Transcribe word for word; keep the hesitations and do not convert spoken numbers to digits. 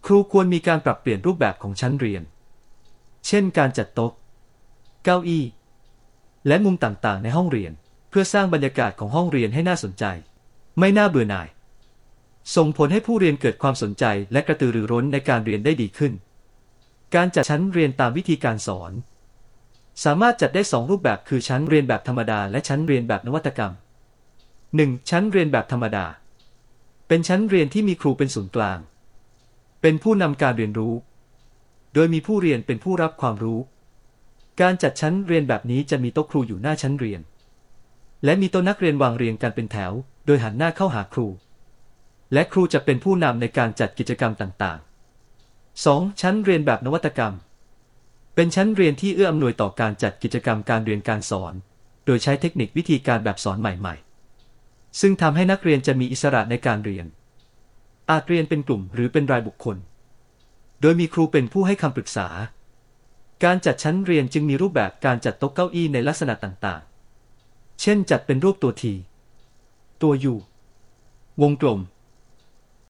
ครูควรมีการปรับเปลี่ยนรูปแบบของชั้นเรียน เช่นการจัดโต๊ะ เก้าอี้ และมุมต่างๆในห้องเรียน เพื่อสร้างบรรยากาศของห้องเรียนให้น่าสนใจ ไม่น่าเบื่อหน่าย ส่งผลให้ผู้เรียนเกิดความสนใจและกระตือรือร้นในการเรียนได้ดีขึ้น การจัดชั้นเรียนตามวิธีการสอน สามารถจัดได้สองรูปแบบคือชั้นเรียนแบบธรรมดาและชั้นเรียนแบบนวัตกรรม หนึ่ง. ชั้นเรียนแบบธรรมดา เป็นชั้นเรียนที่มีครูเป็นศูนย์กลาง เป็นผู้นำการเรียนรู้ โดยมีผู้เรียนเป็นผู้รับความรู้ การจัดชั้นเรียนแบบนี้จะมีโต๊ะครูอยู่หน้าชั้นเรียน และมีโต๊ะนักเรียนวางเรียงกันเป็นแถว โดยหันหน้าเข้าหาครู และครูจะเป็นผู้นำในการจัดกิจกรรมต่างๆ สอง. ชั้นเรียนแบบนวัตกรรม เป็นชั้นเรียนที่เอื้ออำนวยต่อการจัดกิจกรรมการเรียนการสอน โดยใช้เทคนิควิธีการแบบสอนใหม่ๆ ซึ่งทำให้นักเรียนจะมีอิสระในการเรียน อาจเรียนเป็นกลุ่มหรือเป็นรายบุคคล โดยมีครูเป็นผู้ให้คำปรึกษา การจัดชั้นเรียนจึงมีรูปแบบการจัดโต๊ะเก้าอี้ในลักษณะต่างๆ เช่นจัดเป็นรูปตัวที ตัวยู วงกลม